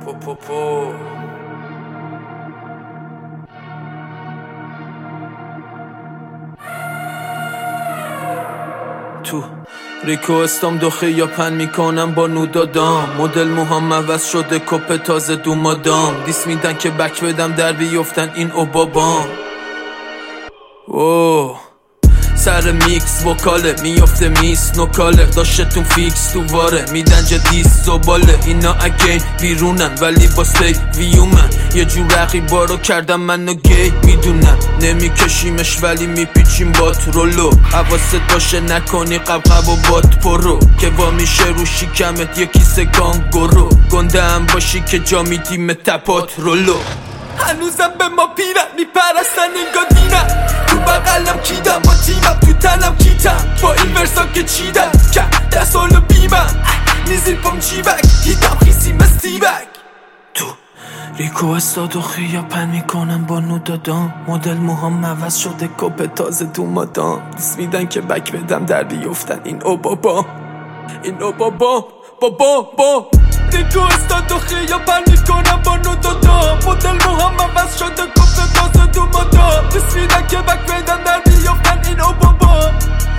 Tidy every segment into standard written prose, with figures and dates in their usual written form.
تو ریکو استام دوخه یا پن میکنم با نودادام مدل موهام عوض شده کپ تازه دو مادام دیس میدن که بک بدم در بیفتن این اوبابام سر میکس وکاله میافته میس نوکاله داشتتون فیکس تو واره میدن جدیس زباله اینا اگین بیرونن ولی با سی ویومن یه جور رقیبا رو کردم منو گی میدونن نمیکشیمش ولی میپیچیم بات رولو حواست باشه نکنی قبقب و بات پرو که وا میشه رو شیکمت یکی سگانگورو گنده هم باشی که جا میدیم تپات رولو هنوزم به ما پیرن میپرستن انگا دینن تو بقلم کیدم با تیمم تو تنم کیتم با این ورسا که چیدم که دست حالو بیمم نیزیر پام چیبک هیتم خیسی مستیبک تو ریکو استاد و خیاپن میکنم با نودادام مدل موهام عوض شده کپ تازه دو مادام دیس میدن که بک بدم در بیفتن این اوبابا بابا ریکو استاد و خیاپن میکنم با نودادام مدل موهام عوض شده کپ تازه دو مادام دیس میدن که بک بدم در بیفتن این اوبابا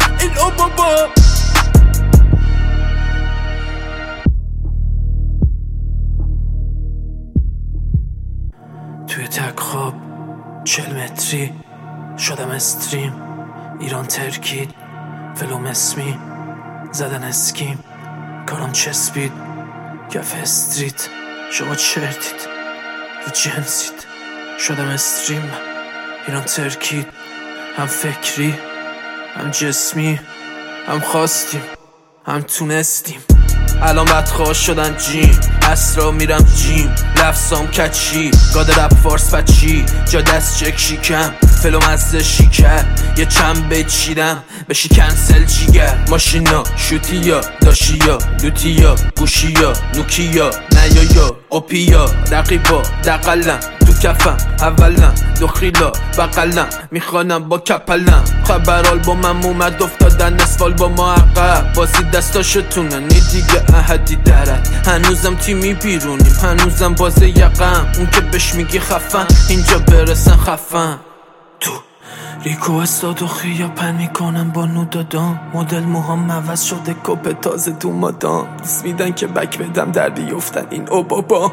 توی تک خواب 40 متری شدم استریم ایران ترکید فلوم اسمی زدن اسکیم کارم چسبید کف استریت شما چرتید رو جنسید شدم استریم ایران ترکید هم فکری هم جسمی هم خواستیم هم تونستیم الان بدخواه شدن جیم اسرا میرم جیم لفظام کچی گاده رپ فارس بچی جا دست چک شیکم فلوم از شیکر یه چند بیت چیدم بشی کنسل جیگر ماشینا شوتیا داشیا لوتیا گوشیا نوکیا نیایا اوپیا رقیبا دقلم تو کفم اولم دخیلا بقلم میخوانم با کپلم خبرال با من اومد افتادن اسفال با ما عقب بازی دستاشتونه نی دیگه احدی درد هنوزم تیمی بیرونیم هنوزم باز یقم اون که بهش میگی خفن اینجا برسن خفن تو ریکو استاد و خیاپن میکنم با نودادام مدل موهام عوض شده کپ تازه دو مادام دیس میدن که بک بدم در بیفتن این اوبابا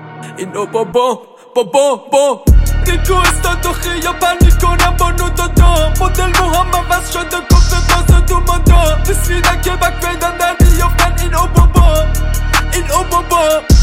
ریکو استاد و خیاپن میکنم با نودادام مدل موهام عوض شده کپ تازه دو مادام دیس میدن که بک بدم در بیفتن این اوبابا